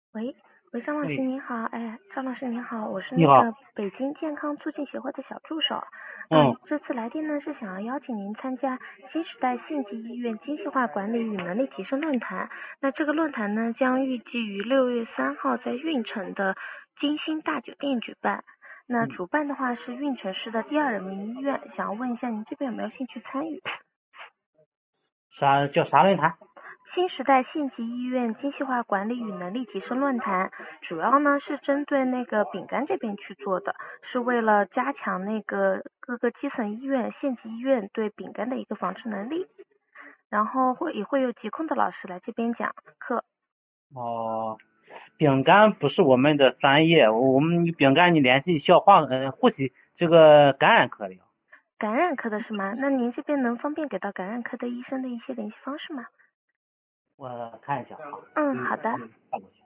喂，喂，张老师哎， 您好，哎，张老师您好，我是你好。 那个北京健康促进协会的小助手， 嗯。 这次来电呢是想要邀请您参加新时代县级医院精细化管理与能力提升论坛。那这个论坛呢将预计于6月3号在运城的金星大酒店举办。那嗯， 主办的话是运城市的第2人民医院，想要问一下您这边有没有兴趣参与？ 啥论坛？ 新时代县级医院精细化管理与能力提升论坛，主要呢是针对那个饼干这边去做的，是为了加强那个各个基层医院、县级医院对饼干的一个防治能力。然后也会有疾控的老师来这边讲课。 哦，饼干不是我们的专业，我们饼干你联系消化呼吸这个感染科的。 感染科的是吗？那您这边能方便给到感染科的医生的一些联系方式吗？ 我看一下啊。 好的。